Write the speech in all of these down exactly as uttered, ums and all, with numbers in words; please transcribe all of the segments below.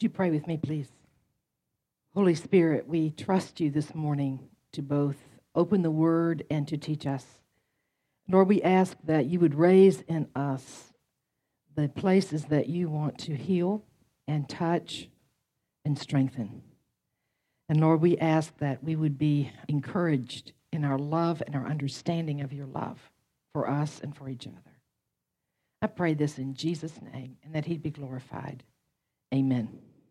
Would you pray with me, please? Holy Spirit, we trust you this morning to both open the Word and to teach us. Lord, we ask that you would raise in us the places that you want to heal and touch and strengthen. And Lord, we ask that we would be encouraged in our love and our understanding of your love for us and for each other. I pray this in Jesus' name, and that he'd be glorified. Amen.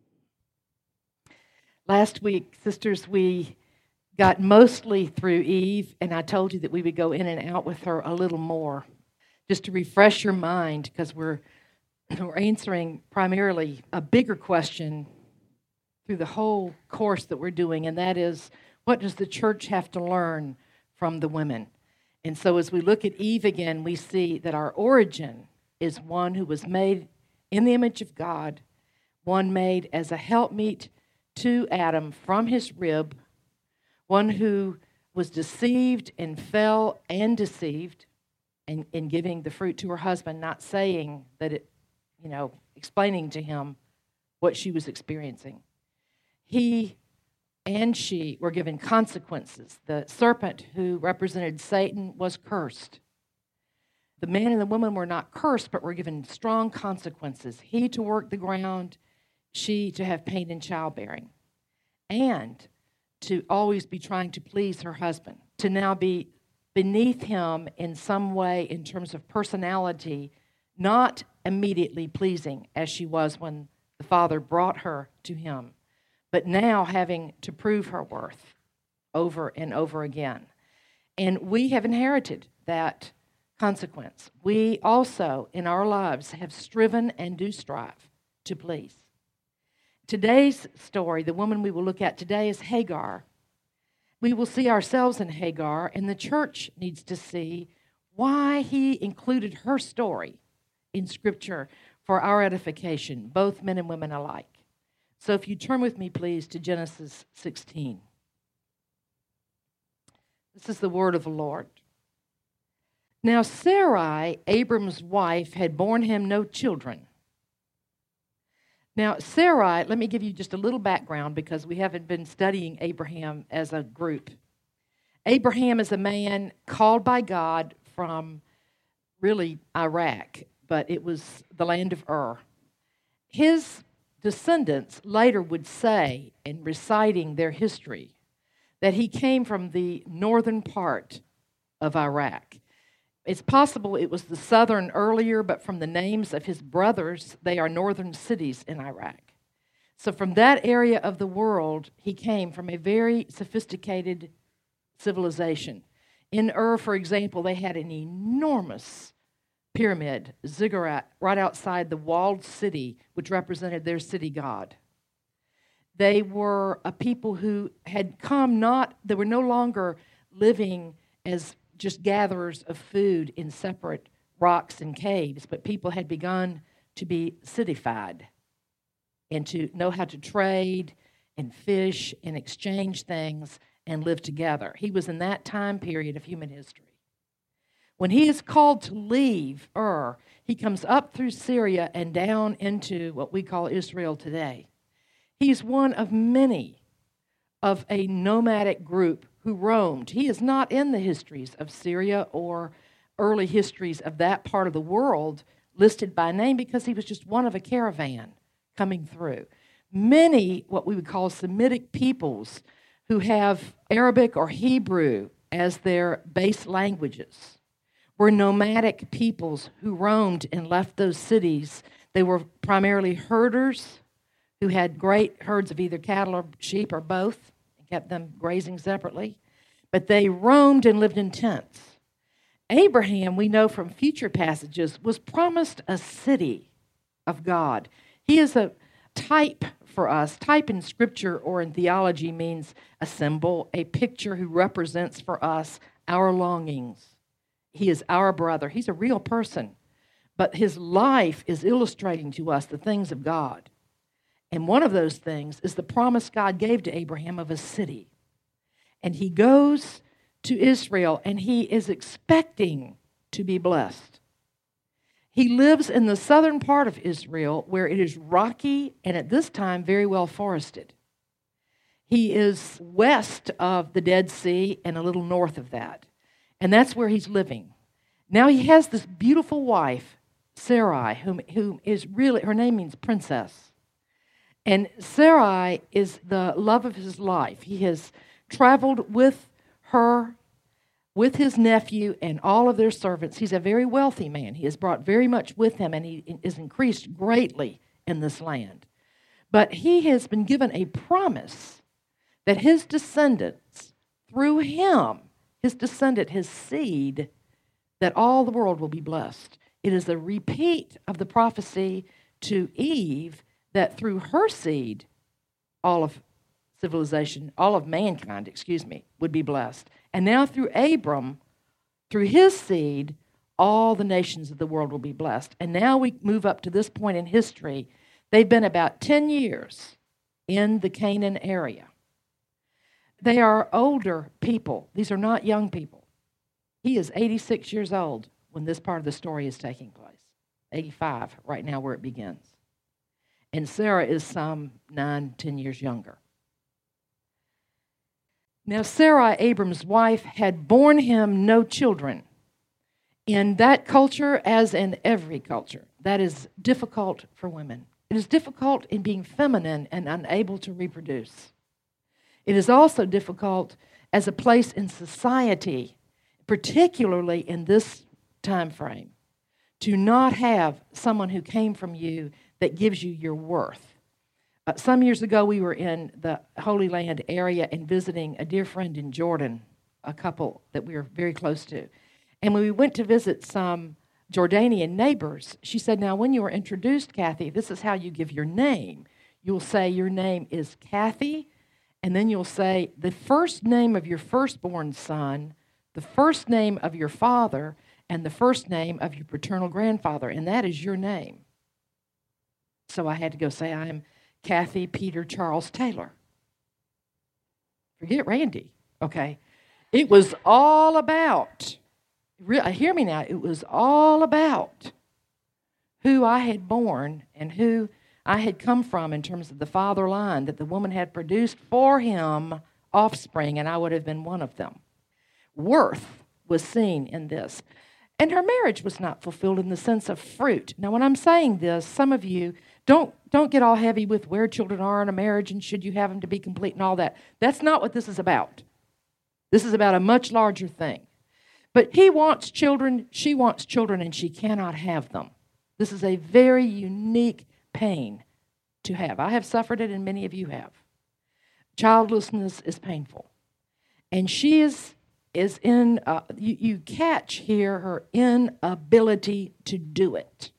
Last week, sisters, we got mostly through Eve, and I told you that we would go in and out with her a little more, just to refresh your mind, because we're, we're answering primarily a bigger question through the whole course that we're doing, and that is, what does the church have to learn from the women? And so as we look at Eve again, we see that our origin is one who was made in the image of God, one made as a helpmeet to Adam from his rib, one who was deceived and fell and deceived in, in giving the fruit to her husband, not saying that it, you know, explaining to him what she was experiencing. He and she were given consequences. The serpent who represented Satan was cursed. The man and the woman were not cursed, but were given strong consequences. He to work the ground, she to have pain in childbearing, and to always be trying to please her husband, to now be beneath him in some way in terms of personality, not immediately pleasing as she was when the Father brought her to him, but now having to prove her worth over and over again. And we have inherited that consequence. We also, in our lives, have striven and do strive to please. Today's story, the woman we will look at today, is Hagar. We will see ourselves in Hagar, and the church needs to see why he included her story in Scripture for our edification, both men and women alike. So if you turn with me, please, to Genesis sixteen. This is the word of the Lord. Now Sarai, Abram's wife, had borne him no children. Now, Sarai, let me give you just a little background because we haven't been studying Abraham as a group. Abraham is a man called by God from really Iraq, but it was the land of Ur. His descendants later would say, in reciting their history, that he came from the northern part of Iraq. It's possible it was the southern earlier, but from the names of his brothers, they are northern cities in Iraq. So from that area of the world, he came from a very sophisticated civilization. In Ur, for example, they had an enormous pyramid, ziggurat, right outside the walled city, which represented their city god. They were a people who had come not, they were no longer living as just gatherers of food in separate rocks and caves, but people had begun to be cityfied and to know how to trade and fish and exchange things and live together. He was in that time period of human history. When he is called to leave Ur, he comes up through Syria and down into what we call Israel today. He's one of many of a nomadic group who roamed. He is not in the histories of Syria or early histories of that part of the world listed by name because he was just one of a caravan coming through. Many, what we would call Semitic peoples who have Arabic or Hebrew as their base languages, were nomadic peoples who roamed and left those cities. They were primarily herders who had great herds of either cattle or sheep or both, kept them grazing separately, but they roamed and lived in tents. Abraham, we know from future passages, was promised a city of God. He is a type for us. Type in Scripture or in theology means a symbol, a picture who represents for us our longings. He is our brother. He's a real person, but his life is illustrating to us the things of God. And one of those things is the promise God gave to Abraham of a city. And he goes to Israel, and he is expecting to be blessed. He lives in the southern part of Israel where it is rocky and at this time very well forested. He is west of the Dead Sea and a little north of that. And that's where he's living. Now he has this beautiful wife, Sarai, whom, whom is really, her name means princess. And Sarai is the love of his life. He has traveled with her, with his nephew and all of their servants. He's a very wealthy man. He has brought very much with him, and he is increased greatly in this land. But he has been given a promise that his descendants, through him, his descendant, his seed, that all the world will be blessed. It is a repeat of the prophecy to Eve that through her seed, all of civilization, all of mankind, excuse me, would be blessed. And now through Abram, through his seed, all the nations of the world will be blessed. And now we move up to this point in history. They've been about ten years in the Canaan area. They are older people. These are not young people. He is eighty-six years old when this part of the story is taking place. eighty-five right now where it begins. And Sarah is some nine, ten years younger. Now Sarai, Abram's wife, had borne him no children. In that culture, as in every culture, that is difficult for women. It is difficult in being feminine and unable to reproduce. It is also difficult as a place in society, particularly in this time frame, to not have someone who came from you that gives you your worth. Uh, some years ago, we were in the Holy Land area and visiting a dear friend in Jordan, a couple that we were very close to. And when we went to visit some Jordanian neighbors, she said, now, when you were introduced, Kathy, this is how you give your name. You'll say your name is Kathy, and then you'll say the first name of your firstborn son, the first name of your father, and the first name of your paternal grandfather, and that is your name. So I had to go say, I am Kathy Peter Charles Taylor. Forget Randy, okay? It was all about, hear me now, it was all about who I had born and who I had come from in terms of the father line, that the woman had produced for him offspring, and I would have been one of them. Worth was seen in this. And her marriage was not fulfilled in the sense of fruit. Now, when I'm saying this, some of you don't, don't get all heavy with where children are in a marriage and should you have them to be complete and all that. That's not what this is about. This is about a much larger thing. But he wants children, she wants children, and she cannot have them. This is a very unique pain to have. I have suffered it, and many of you have. Childlessness is painful. And she is... is in, uh, you, you catch here her inability to do it.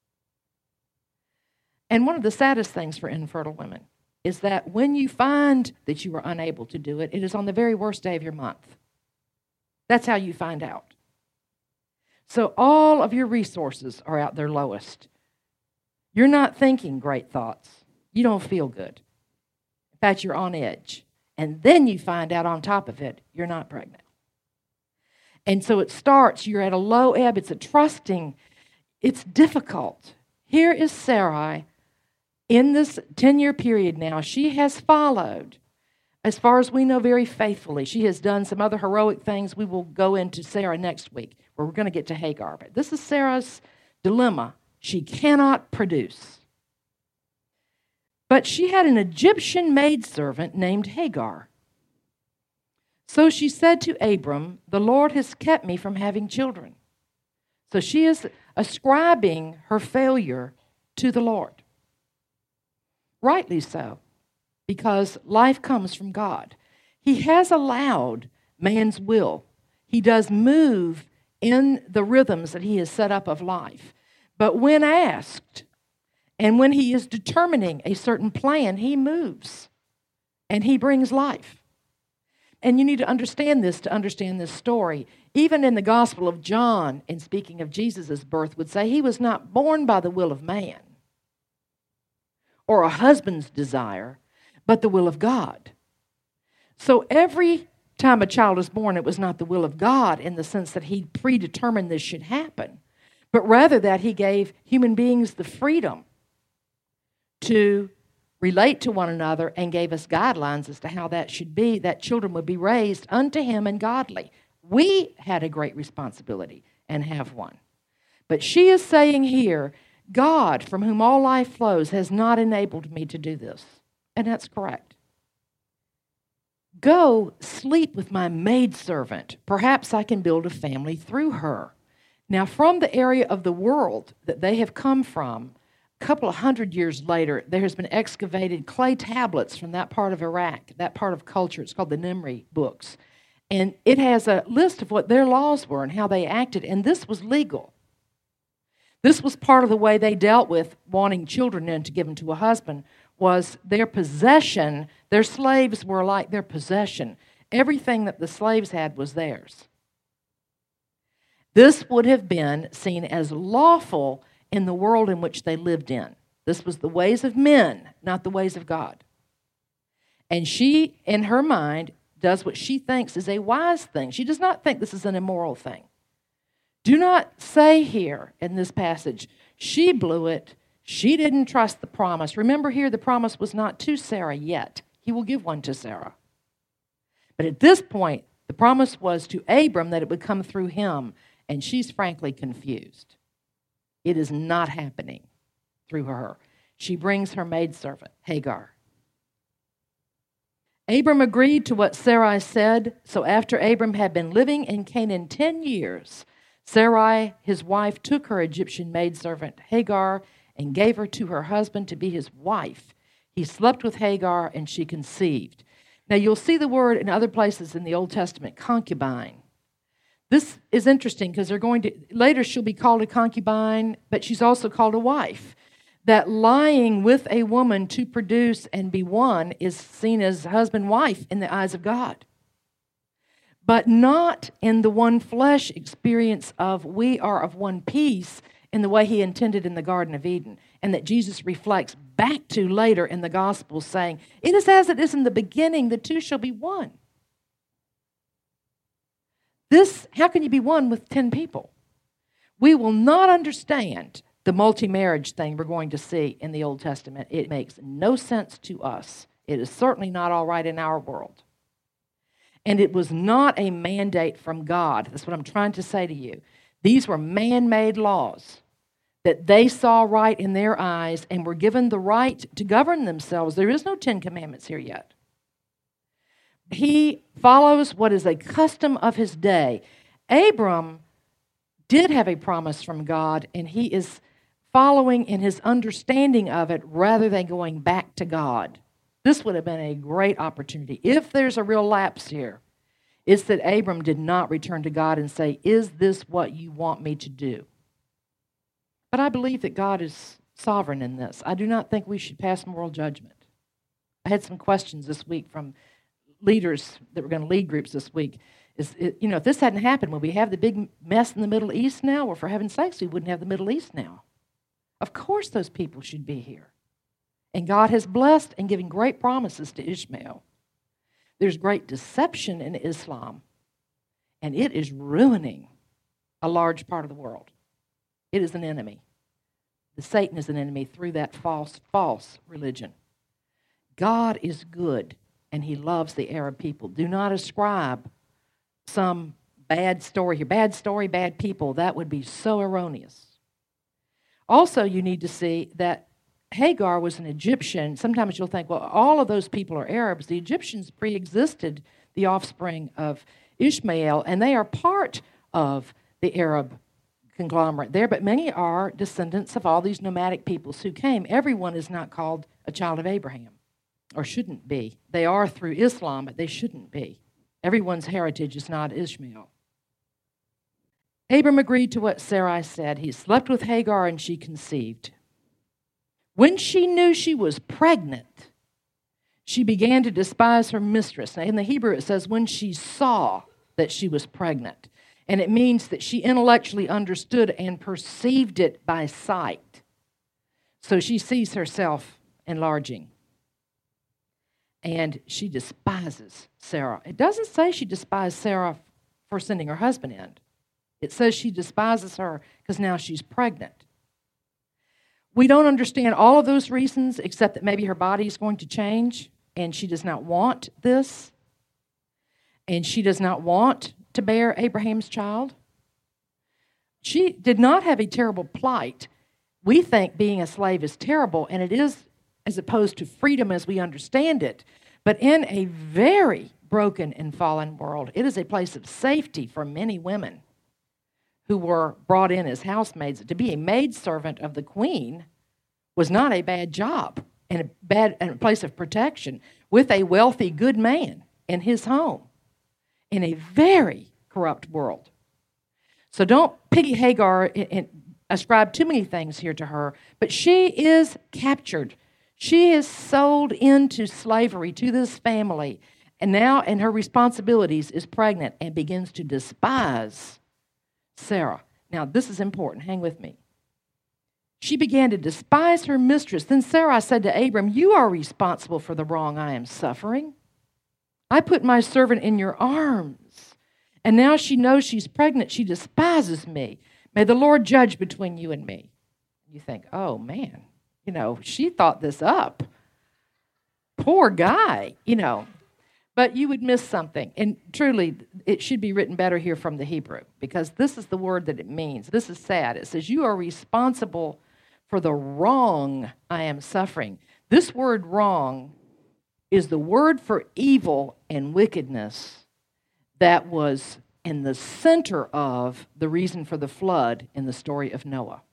And one of the saddest things for infertile women is that when you find that you are unable to do it, it is on the very worst day of your month. That's how you find out. So all of your resources are at their lowest. You're not thinking great thoughts. You don't feel good. In fact, you're on edge. And then you find out on top of it, you're not pregnant. And so it starts, you're at a low ebb, it's a trusting, it's difficult. Here is Sarai in this ten-year period now. She has followed, as far as we know, very faithfully. She has done some other heroic things. We will go into Sarah next week, where we're going to get to Hagar. But this is Sarah's dilemma. She cannot produce. But she had an Egyptian maidservant named Hagar. So she said to Abram, the Lord has kept me from having children. So she is ascribing her failure to the Lord. Rightly so, because life comes from God. He has allowed man's will. He does move in the rhythms that he has set up of life. But when asked, and when he is determining a certain plan, he moves and he brings life. And you need to understand this to understand this story. Even in the Gospel of John, in speaking of Jesus' birth, would say he was not born by the will of man or a husband's desire, but the will of God. So every time a child is born, it was not the will of God in the sense that he predetermined this should happen. but rather that he gave human beings the freedom to relate to one another and gave us guidelines as to how that should be, that children would be raised unto him and godly. We had a great responsibility and have one. But she is saying here, God, from whom all life flows, has not enabled me to do this. And that's correct. Go sleep with my maidservant. Perhaps I can build a family through her. Now, from the area of the world that they have come from, a couple of hundred years later, there has been excavated clay tablets from that part of Iraq, that part of culture. It's called the Nimri books. And it has a list of what their laws were and how they acted. And this was legal. This was part of the way they dealt with wanting children in to give them to a husband, was their possession. Their slaves were like their possession. Everything that the slaves had was theirs. This would have been seen as lawful in the world in which they lived in. This was the ways of men, not the ways of God. And she, in her mind, does what she thinks is a wise thing. She does not think this is an immoral thing. Do not say here in this passage, she blew it, she didn't trust the promise. Remember here, the promise was not to Sarah yet. He will give one to Sarah. But at this point, the promise was to Abram that it would come through him, and she's frankly confused. It is not happening through her. She brings her maidservant, Hagar. Abram agreed to what Sarai said, so after Abram had been living in Canaan ten years, Sarai, his wife, took her Egyptian maidservant, Hagar, and gave her to her husband to be his wife. He slept with Hagar, and she conceived. Now, you'll see the word in other places in the Old Testament, concubine. This is interesting because they're going to, later she'll be called a concubine, but she's also called a wife. That lying with a woman to produce and be one is seen as husband-wife in the eyes of God. But not in the one flesh experience of we are of one piece in the way he intended in the Garden of Eden, and that Jesus reflects back to later in the Gospels saying, it is as it is in the beginning, the two shall be one. This, how can you be one with ten people? We will not understand the multi-marriage thing we're going to see in the Old Testament. It makes no sense to us. It is certainly not all right in our world. And it was not a mandate from God. That's what I'm trying to say to you. These were man-made laws that they saw right in their eyes and were given the right to govern themselves. There is no Ten Commandments here yet. He follows what is a custom of his day. Abram did have a promise from God, and he is following in his understanding of it rather than going back to God. This would have been a great opportunity. If there's a real lapse here, it's that Abram did not return to God and say, is this what you want me to do? But I believe that God is sovereign in this. I do not think we should pass moral judgment. I had some questions this week from leaders that were going to lead groups this week. Is it, you know, if this hadn't happened, would we have the big mess in the Middle East now? Or for heaven's sakes, we wouldn't have the Middle East now. Of course those people should be here. And God has blessed and given great promises to Ishmael. There's great deception in Islam, and it is ruining a large part of the world. It is an enemy. The Satan is an enemy through that false, false religion. God is good, and he loves the Arab people. Do not ascribe some bad story here. Bad story, bad people. That would be so erroneous. Also, you need to see that Hagar was an Egyptian. Sometimes you'll think, well, all of those people are Arabs. The Egyptians pre-existed the offspring of Ishmael, and they are part of the Arab conglomerate there, but many are descendants of all these nomadic peoples who came. Everyone is not called a child of Abraham, or shouldn't be. They are through Islam, but they shouldn't be. Everyone's heritage is not Ishmael. Abram agreed to what Sarai said. He slept with Hagar, and she conceived. When she knew she was pregnant, she began to despise her mistress. Now, in the Hebrew, it says when she saw that she was pregnant. And it means that she intellectually understood and perceived it by sight. So she sees herself enlarging. And she despises Sarah. It doesn't say she despised Sarah for sending her husband in. It says she despises her because now she's pregnant. We don't understand all of those reasons, except that maybe her body is going to change, and she does not want this, and she does not want to bear Abraham's child. She did not have a terrible plight. We think being a slave is terrible, and it is, as opposed to freedom as we understand it. But in a very broken and fallen world, it is a place of safety for many women who were brought in as housemaids. To be a maidservant of the queen was not a bad job and a bad and a place of protection with a wealthy, good man in his home in a very corrupt world. So don't piggy Hagar and, and ascribe too many things here to her, but she is captured. She is sold into slavery to this family, and now in her responsibilities is pregnant and begins to despise Sarah. Now, this is important. Hang with me. She began to despise her mistress. Then Sarai said to Abram, "You are responsible for the wrong I am suffering. I put my servant in your arms, and now she knows she's pregnant. She despises me. May the Lord judge between you and me." You think, oh, man, you know, she thought this up. Poor guy, you know. But you would miss something. And truly, it should be written better here from the Hebrew, because this is the word that it means. This is sad. It says, you are responsible for the wrong I am suffering. This word wrong is the word for evil and wickedness that was in the center of the reason for the flood in the story of Noah.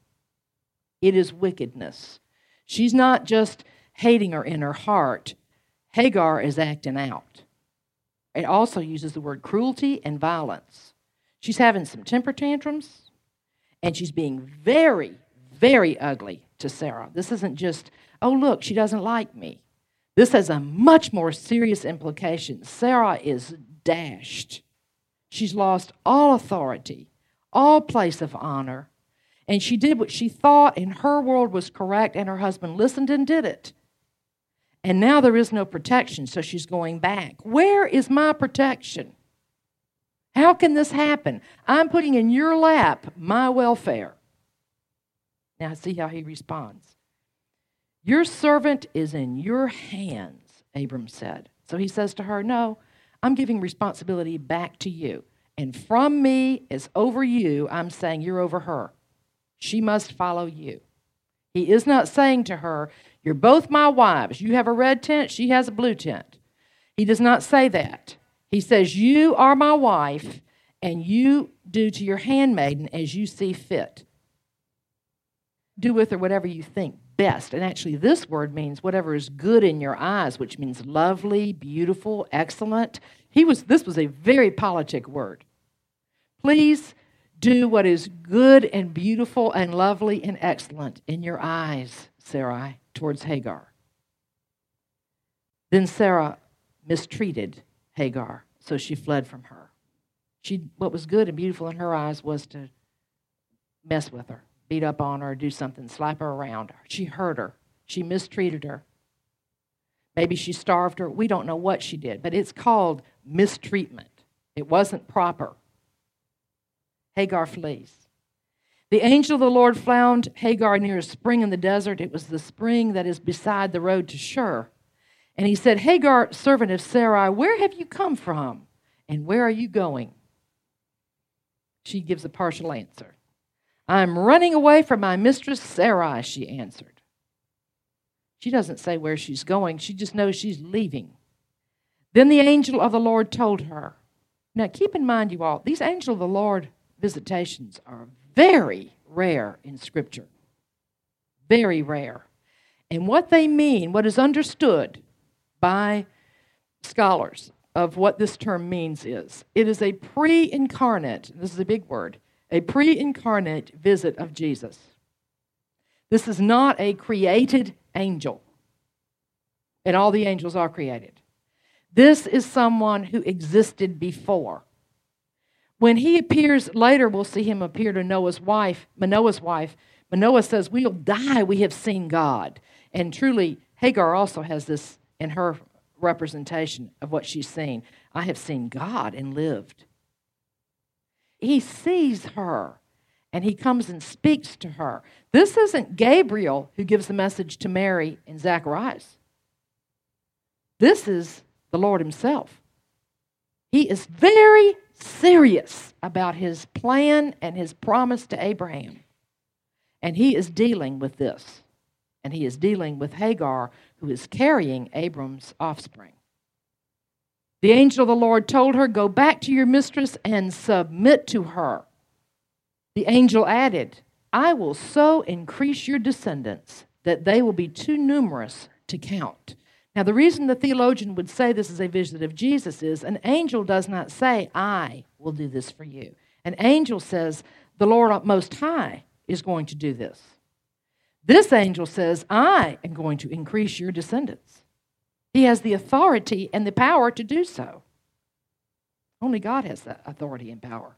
It is wickedness. She's not just hating her in her heart. Hagar is acting out. It also uses the word cruelty and violence. She's having some temper tantrums, and she's being very, very ugly to Sarah. This isn't just, oh, look, she doesn't like me. This has a much more serious implication. Sarah is dashed. She's lost all authority, all place of honor, and she did what she thought in her world was correct, and her husband listened and did it. And now there is no protection, so she's going back. Where is my protection? How can this happen? I'm putting in your lap my welfare. Now see how he responds. Your servant is in your hands, Abram said. So he says to her, no, I'm giving responsibility back to you. And from me is over you, I'm saying you're over her. She must follow you. He is not saying to her, you're both my wives. You have a red tent, she has a blue tent. He does not say that. He says, you are my wife, and you do to your handmaiden as you see fit. Do with her whatever you think best. And actually, this word means whatever is good in your eyes, which means lovely, beautiful, excellent. He was. This was a very politic word. Please do what is good and beautiful and lovely and excellent in your eyes, Sarai, towards Hagar. Then Sarah mistreated Hagar, so she fled from her. She, what was good and beautiful in her eyes was to mess with her, beat up on her, do something, slap her around. She hurt her. She mistreated her. Maybe she starved her. We don't know what she did, but it's called mistreatment. It wasn't proper. Hagar flees. The angel of the Lord found Hagar near a spring in the desert. It was the spring that is beside the road to Shur. And he said, Hagar, servant of Sarai, where have you come from? And where are you going? She gives a partial answer. I'm running away from my mistress Sarai, she answered. She doesn't say where she's going. She just knows she's leaving. Then the angel of the Lord told her. Now keep in mind, you all, these angel of the Lord visitations are very rare in Scripture. Very rare. And what they mean, what is understood by scholars of what this term means is, it is a pre-incarnate, this is a big word, a pre-incarnate visit of Jesus. This is not a created angel. And all the angels are created. This is someone who existed before. When he appears later, we'll see him appear to Noah's wife, Manoah's wife. Manoah says, we'll die, we have seen God. And truly, Hagar also has this in her representation of what she's seen. I have seen God and lived. He sees her, and he comes and speaks to her. This isn't Gabriel who gives the message to Mary and Zacharias. This is the Lord himself. He is very serious about his plan and his promise to Abraham. And he is dealing with this. And he is dealing with Hagar, who is carrying Abram's offspring. The angel of the Lord told her, "Go back to your mistress and submit to her." The angel added, "I will so increase your descendants that they will be too numerous to count." Now, the reason the theologian would say this is a vision of Jesus is an angel does not say, "I will do this for you." An angel says, "The Lord Most High is going to do this." This angel says, "I am going to increase your descendants." He has the authority and the power to do so. Only God has that authority and power.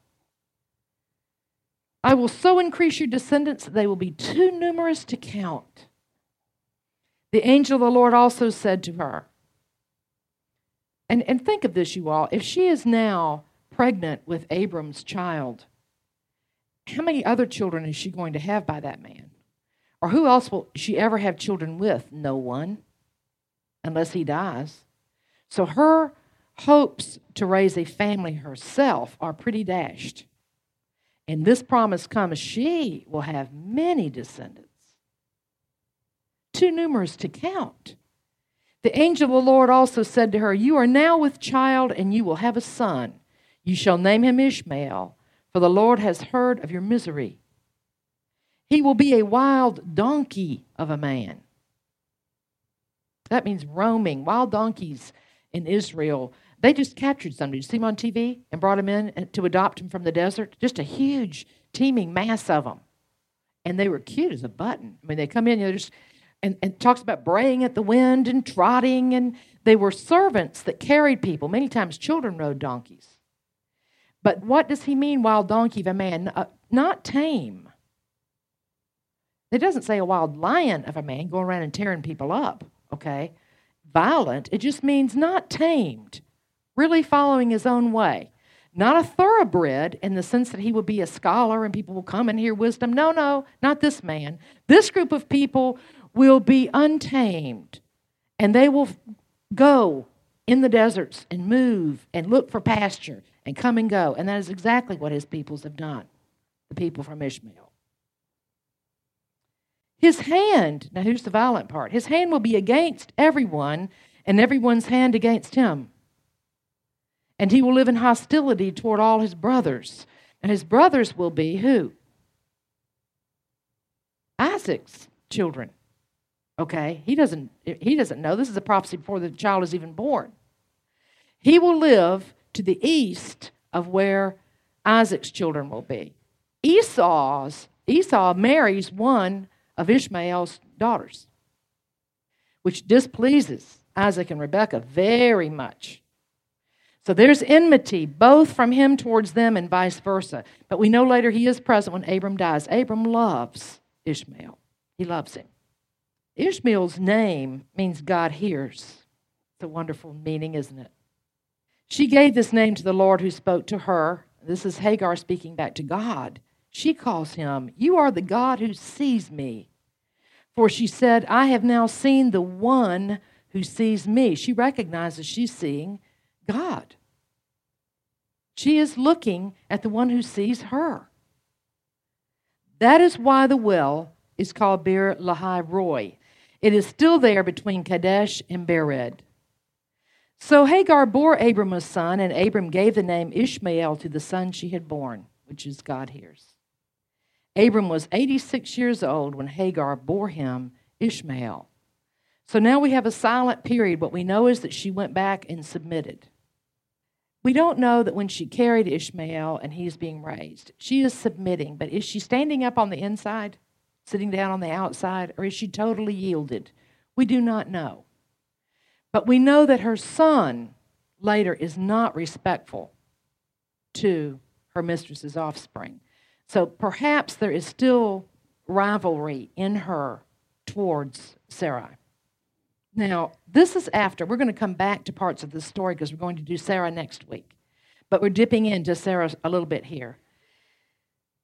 "I will so increase your descendants that they will be too numerous to count." The angel of the Lord also said to her, and, and think of this, you all, if she is now pregnant with Abram's child, how many other children is she going to have by that man? Or who else will she ever have children with? No one, unless he dies. So her hopes to raise a family herself are pretty dashed. And this promise comes, she will have many descendants, too numerous to count. The angel of the Lord also said to her, "You are now with child, and you will have a son. You shall name him Ishmael, for the Lord has heard of your misery. He will be a wild donkey of a man." That means roaming. Wild donkeys in Israel, they just captured somebody. Did you see them on T V and brought him in to adopt him from the desert? Just a huge, teeming mass of them. And they were cute as a button. I mean, they come in, you know, just, and, and talks about braying at the wind and trotting. And they were servants that carried people. Many times children rode donkeys. But what does he mean, wild donkey of a man? Uh, not tame. It doesn't say a wild lion of a man going around and tearing people up, okay? Violent. It just means not tamed, really following his own way. Not a thoroughbred in the sense that he will be a scholar and people will come and hear wisdom. No, no, not this man. This group of people will be untamed, and they will go in the deserts and move and look for pasture and come and go. And that is exactly what his peoples have done, the people from Ishmael. His hand, now here's the violent part, his hand will be against everyone and everyone's hand against him. And he will live in hostility toward all his brothers. And his brothers will be who? Isaac's children. Okay, he doesn't, he doesn't know. This is a prophecy before the child is even born. He will live to the east of where Isaac's children will be. Esau's, Esau marries one of Ishmael's daughters, which displeases Isaac and Rebekah very much. So there's enmity both from him towards them and vice versa. But we know later he is present when Abram dies. Abram loves Ishmael. He loves him. Ishmael's name means God hears. It's a wonderful meaning, isn't it? She gave this name to the Lord who spoke to her. This is Hagar speaking back to God. She calls him, "You are the God who sees me." For she said, "I have now seen the one who sees me." She recognizes she's seeing God. She is looking at the one who sees her. That is why the well is called Beer Lahai Roi. It is still there between Kadesh and Bered. So Hagar bore Abram a son, and Abram gave the name Ishmael to the son she had born, which is God hears. Abram was eighty-six years old when Hagar bore him Ishmael. So now we have a silent period. What we know is that she went back and submitted. We don't know that when she carried Ishmael and he's being raised, she is submitting, but is she standing up on the inside, sitting down on the outside, or is she totally yielded? We do not know. But we know that her son later is not respectful to her mistress's offspring. So perhaps there is still rivalry in her towards Sarai. Now, this is after. We're going to come back to parts of this story because we're going to do Sarah next week. But we're dipping into Sarah a little bit here.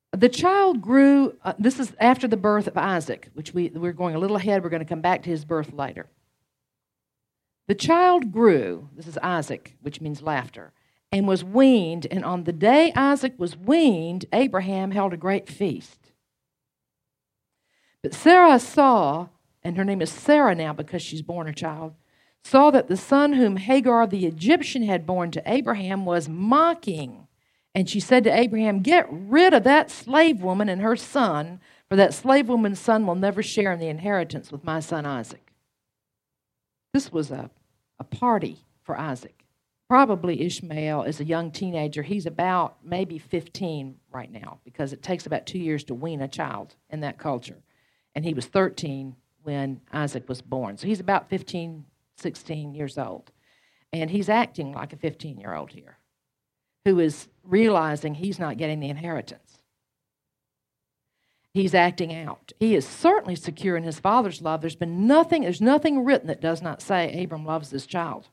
The child grew, uh, this is after the birth of Isaac, which we, we're going a little ahead. We're going to come back to his birth later. The child grew, this is Isaac, which means laughter, and was weaned. And on the day Isaac was weaned, Abraham held a great feast. But Sarah saw, and her name is Sarah now because she's born a child, saw that the son whom Hagar the Egyptian had borne to Abraham was mocking. And she said to Abraham, "Get rid of that slave woman and her son, for that slave woman's son will never share in the inheritance with my son Isaac." This was a, a party for Isaac. Probably Ishmael is a young teenager. He's about maybe fifteen right now because it takes about two years to wean a child in that culture. And he was thirteen when Isaac was born. So he's about fifteen, sixteen years old. And he's acting like a fifteen-year-old here who is realizing he's not getting the inheritance. He's acting out. He is certainly secure in his father's love. There's been nothing, there's nothing written that does not say Abram loves this child.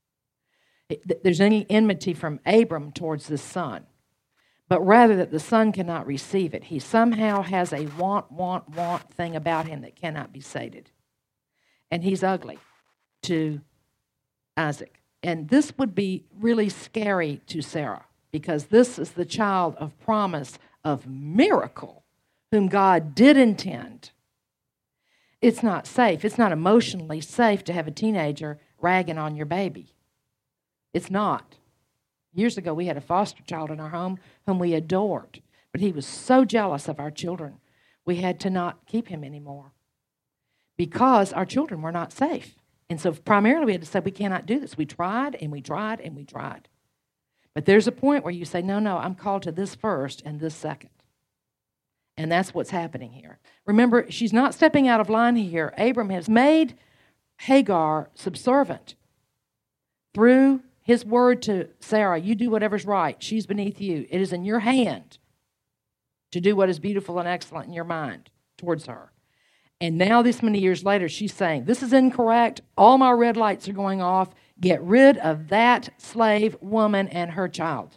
It, there's any enmity from Abram towards this son, but rather that the son cannot receive it. He somehow has a want, want, want thing about him that cannot be sated. And he's ugly to Isaac. And this would be really scary to Sarah because this is the child of promise, of miracle, whom God did intend. It's not safe. It's not emotionally safe to have a teenager ragging on your baby. It's not. Years ago, we had a foster child in our home whom we adored, but he was so jealous of our children, we had to not keep him anymore because our children were not safe. And so primarily we had to say, we cannot do this. We tried and we tried and we tried. But there's a point where you say, no, no, I'm called to this first and this second. And that's what's happening here. Remember, she's not stepping out of line here. Abram has made Hagar subservient through his word to Sarah, you do whatever's right. She's beneath you. It is in your hand to do what is beautiful and excellent in your mind towards her. And now, this many years later, she's saying, this is incorrect. All my red lights are going off. Get rid of that slave woman and her child.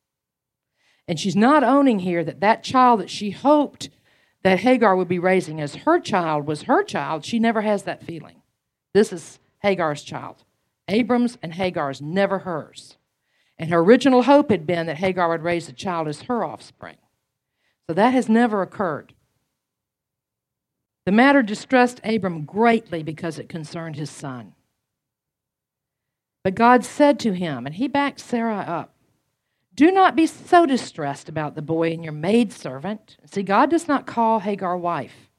And she's not owning here that that child that she hoped that Hagar would be raising as her child was her child. She never has that feeling. This is Hagar's child. Abram's and Hagar's, never hers. And her original hope had been that Hagar would raise the child as her offspring. So that has never occurred. The matter distressed Abram greatly because it concerned his son. But God said to him, and he backed Sarah up, "Do not be so distressed about the boy and your maidservant." See, God does not call Hagar wife.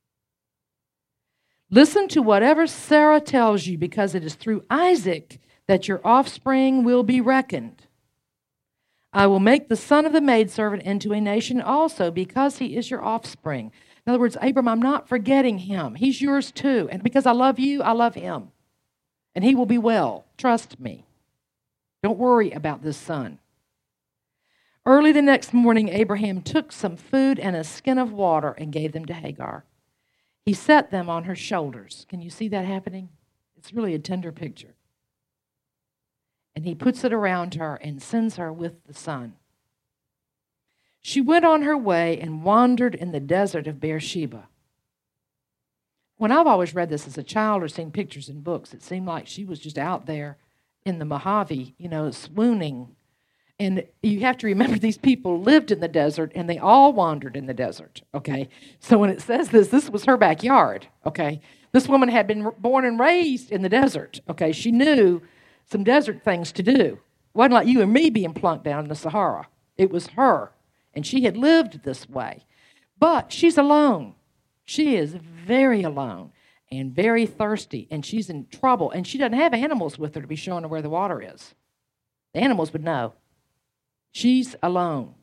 "Listen to whatever Sarah tells you, because it is through Isaac that your offspring will be reckoned. I will make the son of the maidservant into a nation also, because he is your offspring." In other words, Abram, I'm not forgetting him. He's yours too. And because I love you, I love him. And he will be well. Trust me. Don't worry about this son. Early the next morning, Abraham took some food and a skin of water and gave them to Hagar. He set them on her shoulders. Can you see that happening? It's really a tender picture. And he puts it around her and sends her with the son. She went on her way and wandered in the desert of Beersheba. When I've always read this as a child or seen pictures in books, it seemed like she was just out there in the Mojave, you know, swooning. And you have to remember these people lived in the desert and they all wandered in the desert, okay? So when it says this, this was her backyard, okay? This woman had been born and raised in the desert, okay? She knew some desert things to do. It wasn't like you and me being plunked down in the Sahara. It was her. And she had lived this way. But she's alone. She is very alone and very thirsty. And she's in trouble. And she doesn't have animals with her to be showing her where the water is. The animals would know. She's alone.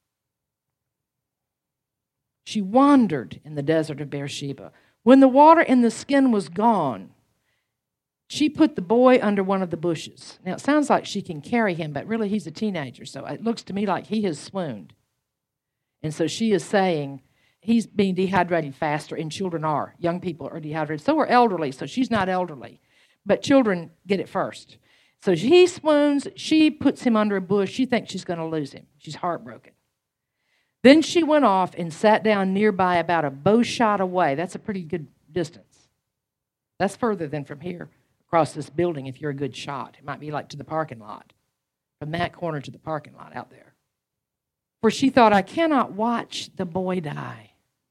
She wandered in the desert of Beersheba. When the water in the skin was gone, she put the boy under one of the bushes. Now, it sounds like she can carry him, but really he's a teenager. So it looks to me like he has swooned. And so she is saying he's being dehydrated faster, and children are. Young people are dehydrated. So are elderly, so she's not elderly. But children get it first. So he swoons. She puts him under a bush. She thinks she's going to lose him. She's heartbroken. Then she went off and sat down nearby about a bow shot away. That's a pretty good distance. That's further than from here across this building if you're a good shot. It might be like to the parking lot, from that corner to the parking lot out there. For she thought, I cannot watch the boy die.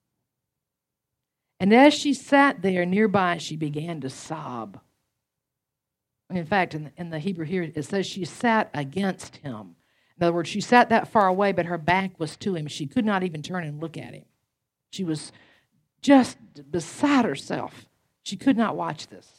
And as she sat there nearby, she began to sob. In fact, in the, in the Hebrew here, it says she sat against him. In other words, she sat that far away, but her back was to him. She could not even turn and look at him. She was just beside herself. She could not watch this.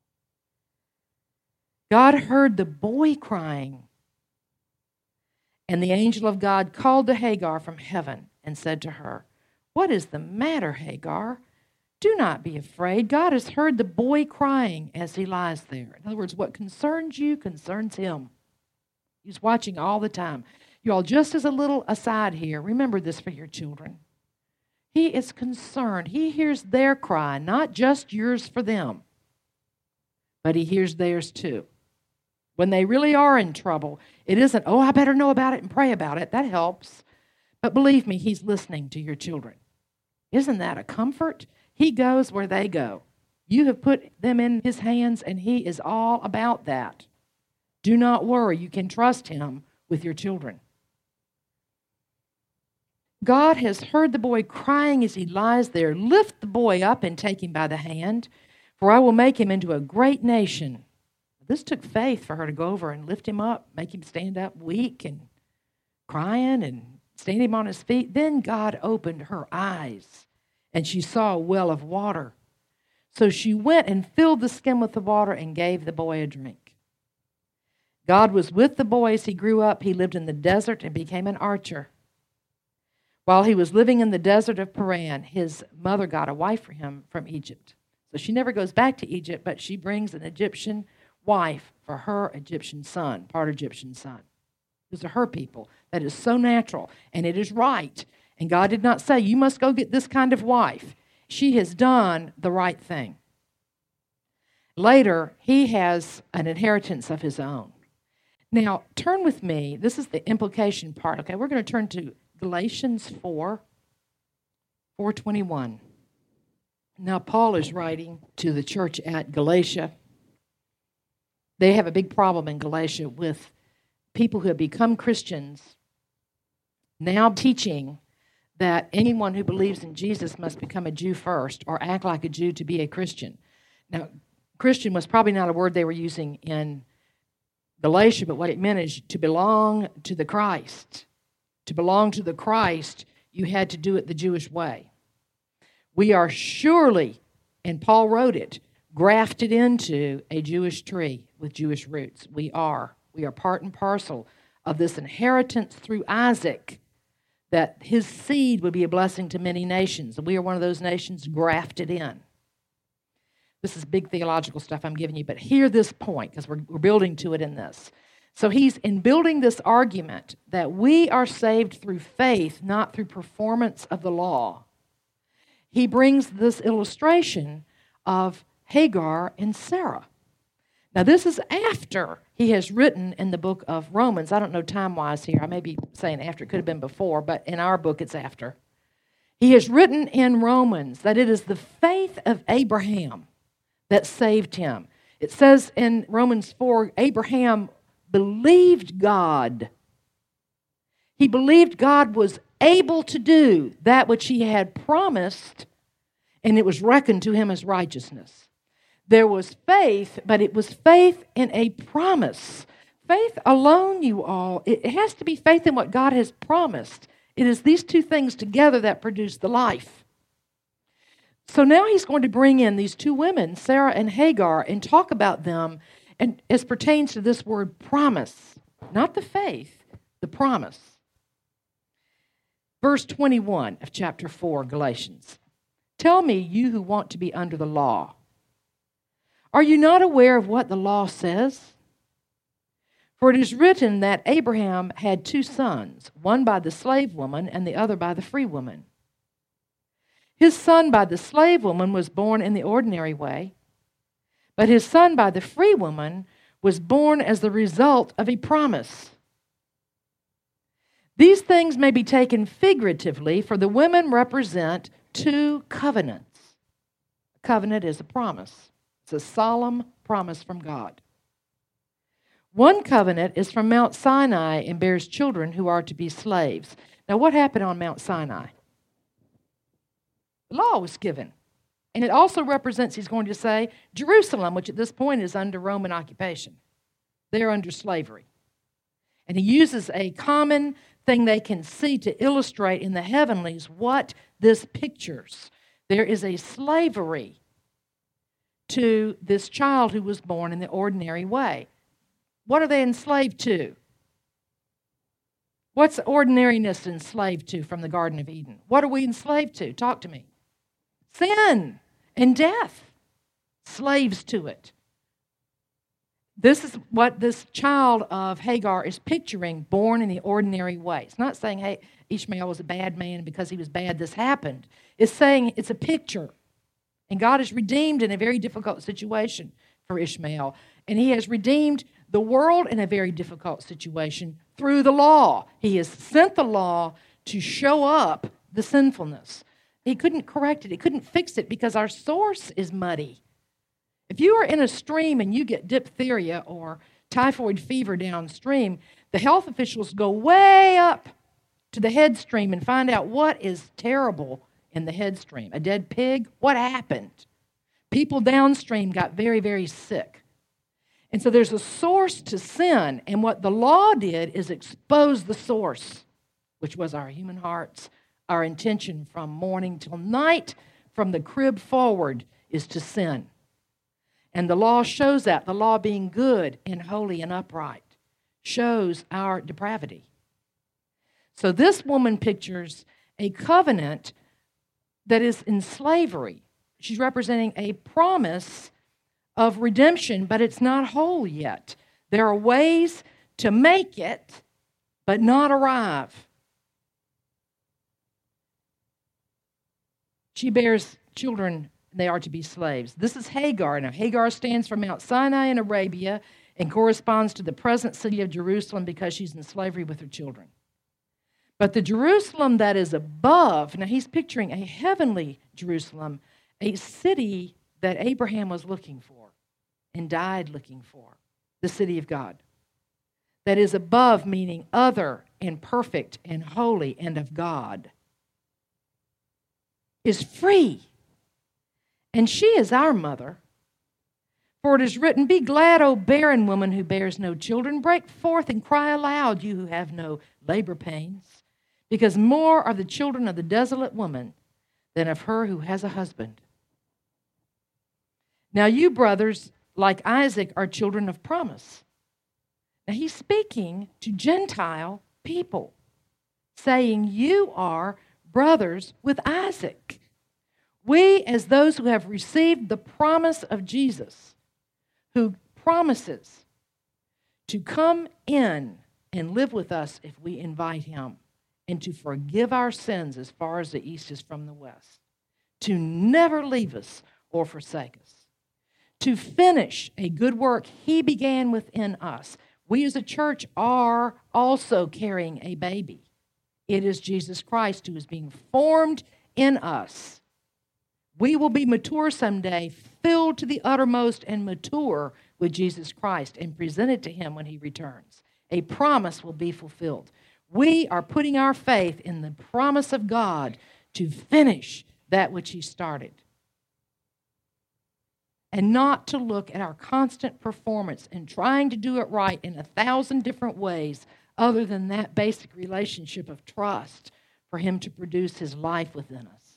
God heard the boy crying, and the angel of God called to Hagar from heaven and said to her, What is the matter, Hagar? Do not be afraid. God has heard the boy crying as he lies there. In other words, what concerns you concerns him. He's watching all the time. You all, just as a little aside here, remember this for your children. He is concerned. He hears their cry, not just yours for them, but he hears theirs too. When they really are in trouble, it isn't, oh, I better know about it and pray about it. That helps. But believe me, he's listening to your children. Isn't that a comfort? He goes where they go. You have put them in his hands, and he is all about that. Do not worry. You can trust him with your children. God has heard the boy crying as he lies there. Lift the boy up and take him by the hand, for I will make him into a great nation. This took faith for her to go over and lift him up, make him stand up weak and crying and stand him on his feet. Then God opened her eyes, and she saw a well of water. So she went and filled the skin with the water and gave the boy a drink. God was with the boy as he grew up. He lived in the desert and became an archer. While he was living in the desert of Paran, his mother got a wife for him from Egypt. So she never goes back to Egypt, but she brings an Egyptian wife for her Egyptian son, part Egyptian son. These are her people. That is so natural, and it is right. And God did not say, you must go get this kind of wife. She has done the right thing. Later, he has an inheritance of his own. Now, turn with me. This is the implication part. Okay, we're going to turn to Galatians four, four twenty-one. Now, Paul is writing to the church at Galatia. They have a big problem in Galatia with people who have become Christians now teaching that anyone who believes in Jesus must become a Jew first or act like a Jew to be a Christian. Now, Christian was probably not a word they were using in Galatia, but what it meant is to belong to the Christ. To belong to the Christ, you had to do it the Jewish way. We are surely, and Paul wrote it, grafted into a Jewish tree with Jewish roots. We are. We are part and parcel of this inheritance through Isaac, that his seed would be a blessing to many nations. And we are one of those nations grafted in. This is big theological stuff I'm giving you, but hear this point, because we're, we're building to it in this. So he's in building this argument that we are saved through faith, not through performance of the law. He brings this illustration of Hagar and Sarah. Now, this is after he has written in the book of Romans. I don't know time-wise here. I may be saying after. It could have been before, but in our book, it's after. He has written in Romans that it is the faith of Abraham that saved him. It says in Romans four, Abraham believed God. He believed God was able to do that which he had promised, and it was reckoned to him as righteousness. There was faith, but it was faith in a promise. Faith alone, you all, it has to be faith in what God has promised. It is these two things together that produce the life. So now he's going to bring in these two women, Sarah and Hagar, and talk about them and as pertains to this word promise. Not the faith, the promise. Verse twenty-one of chapter four, Galatians. Tell me, you who want to be under the law, are you not aware of what the law says? For it is written that Abraham had two sons, one by the slave woman and the other by the free woman. His son by the slave woman was born in the ordinary way, but his son by the free woman was born as the result of a promise. These things may be taken figuratively, for the women represent two covenants. A covenant is a promise. It's a solemn promise from God. One covenant is from Mount Sinai and bears children who are to be slaves. Now, what happened on Mount Sinai? The law was given. And it also represents, he's going to say, Jerusalem, which at this point is under Roman occupation. They're under slavery. And he uses a common thing they can see to illustrate in the heavenlies what this pictures. There is a slavery to this child who was born in the ordinary way. What are they enslaved to? What's ordinariness enslaved to from the Garden of Eden? What are we enslaved to? Talk to me. Sin and death. Slaves to it. This is what this child of Hagar is picturing, born in the ordinary way. It's not saying, hey, Ishmael was a bad man, and because he was bad, this happened. It's saying it's a picture. And God has redeemed in a very difficult situation for Ishmael. And he has redeemed the world in a very difficult situation through the law. He has sent the law to show up the sinfulness. He couldn't correct it. He couldn't fix it because our source is muddy. If you are in a stream and you get diphtheria or typhoid fever downstream, the health officials go way up to the headstream and find out what is terrible in the headstream. A dead pig? What happened? People downstream got very, very sick. And so there's a source to sin, and what the law did is expose the source, which was our human hearts. Our intention from morning till night, from the crib forward, is to sin. And the law shows that. The law, being good and holy and upright, shows our depravity. So this woman pictures a covenant that is in slavery. She's representing a promise of redemption, but it's not whole yet. There are ways to make it, but not arrive. She bears children, they are to be slaves. This is Hagar. Now, Hagar stands for Mount Sinai in Arabia and corresponds to the present city of Jerusalem because she's in slavery with her children. But the Jerusalem that is above, now he's picturing a heavenly Jerusalem, a city that Abraham was looking for and died looking for, the city of God. That is above, meaning other and perfect and holy and of God, is free. And she is our mother. For it is written, be glad, O barren woman who bears no children. Break forth and cry aloud, you who have no labor pains. Because more are the children of the desolate woman than of her who has a husband. Now you, brothers, like Isaac, are children of promise. Now he's speaking to Gentile people, saying, you are brothers with Isaac. We, as those who have received the promise of Jesus, who promises to come in and live with us if we invite him, and to forgive our sins as far as the east is from the west, to never leave us or forsake us, to finish a good work he began within us. We as a church are also carrying a baby. It is Jesus Christ who is being formed in us. We will be mature someday, filled to the uttermost and mature with Jesus Christ and presented to him when he returns. A promise will be fulfilled. We are putting our faith in the promise of God to finish that which he started. And not to look at our constant performance and trying to do it right in a thousand different ways other than that basic relationship of trust for him to produce his life within us.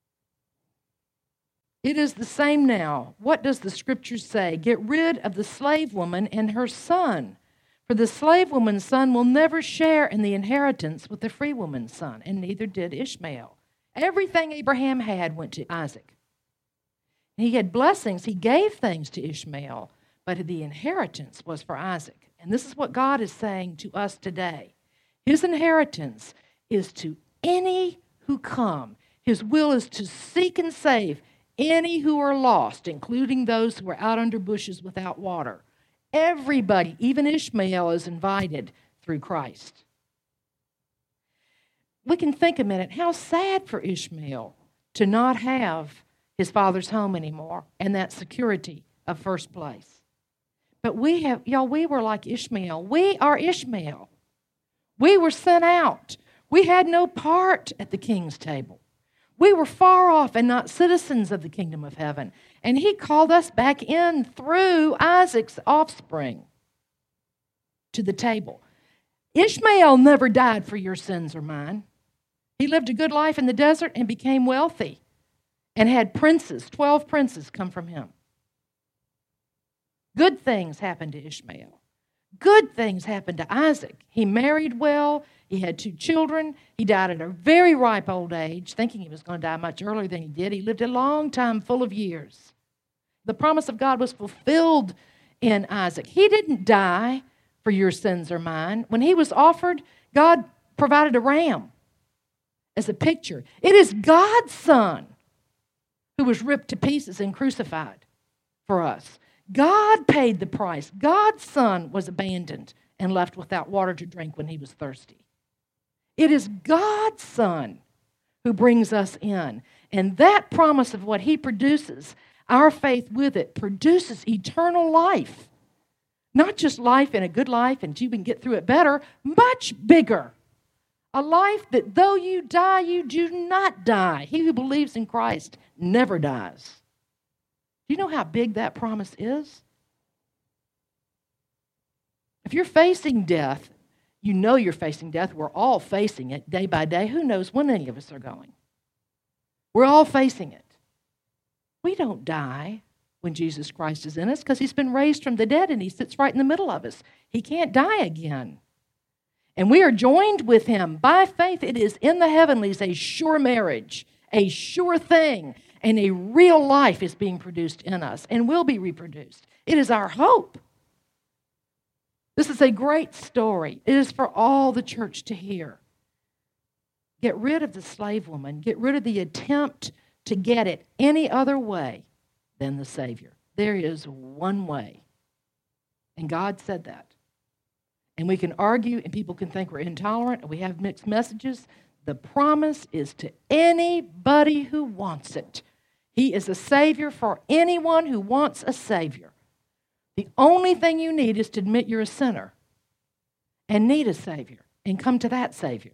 It is the same now. What does the scripture say? Get rid of the slave woman and her son. For the slave woman's son will never share in the inheritance with the free woman's son, and neither did Ishmael. Everything Abraham had went to Isaac. He had blessings. He gave things to Ishmael, but the inheritance was for Isaac. And this is what God is saying to us today. His inheritance is to any who come. His will is to seek and save any who are lost, including those who are out under bushes without water. Everybody, even Ishmael, is invited through Christ. we can think a minute, how sad for Ishmael to not have his father's home anymore and that security of first place. But we have, y'all, we were like Ishmael. We are Ishmael. We were sent out. We had no part at the king's table. We were far off and not citizens of the kingdom of heaven. And he called us back in through Isaac's offspring to the table. Ishmael never died for your sins or mine. He lived a good life in the desert and became wealthy and had princes, twelve princes come from him. Good things happened to Ishmael. Good things happened to Isaac. He married well. He had two children. He died at a very ripe old age, thinking he was going to die much earlier than he did. He lived a long time full of years. The promise of God was fulfilled in Isaac. He didn't die for your sins or mine. When he was offered, God provided a ram as a picture. It is God's son who was ripped to pieces and crucified for us. God paid the price. God's son was abandoned and left without water to drink when he was thirsty. It is God's son who brings us in. And that promise of what he produces, our faith with it, produces eternal life. Not just life and a good life and gee, we can get through it better, much bigger. A life that though you die, you do not die. He who believes in Christ never dies. Do you know how big that promise is? If you're facing death, you know you're facing death. We're all facing it day by day. Who knows when any of us are going? We're all facing it. We don't die when Jesus Christ is in us because he's been raised from the dead and he sits right in the middle of us. He can't die again. And we are joined with him by faith. It is in the heavenlies a sure marriage, a sure thing, and a real life is being produced in us and will be reproduced. It is our hope. This is a great story. It is for all the church to hear. Get rid of the slave woman. Get rid of the attempt to get it any other way than the Savior. There is one way. And God said that. And we can argue and people can think we're intolerant and we have mixed messages. The promise is to anybody who wants it. He is a Savior for anyone who wants a Savior. The only thing you need is to admit you're a sinner and need a Savior and come to that Savior.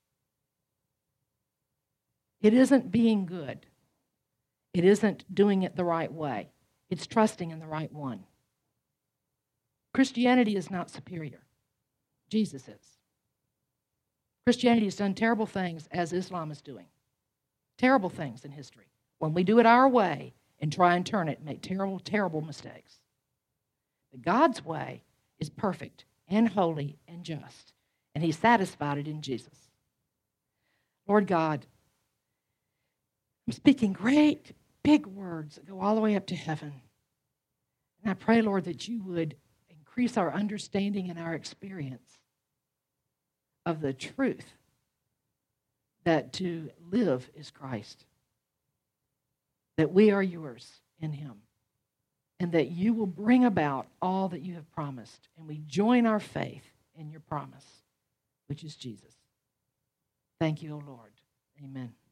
It isn't being good. It isn't doing it the right way. It's trusting in the right one. Christianity is not superior. Jesus is. Christianity has done terrible things as Islam is doing. Terrible things in history. When we do it our way and try and turn it, make terrible, terrible mistakes. But God's way is perfect and holy and just, and he satisfied it in Jesus. Lord God, I'm speaking great, big words that go all the way up to heaven. And I pray, Lord, that you would increase our understanding and our experience of the truth that to live is Christ, that we are yours in him, and that you will bring about all that you have promised. And we join our faith in your promise, which is Jesus. Thank you, O Lord. Amen.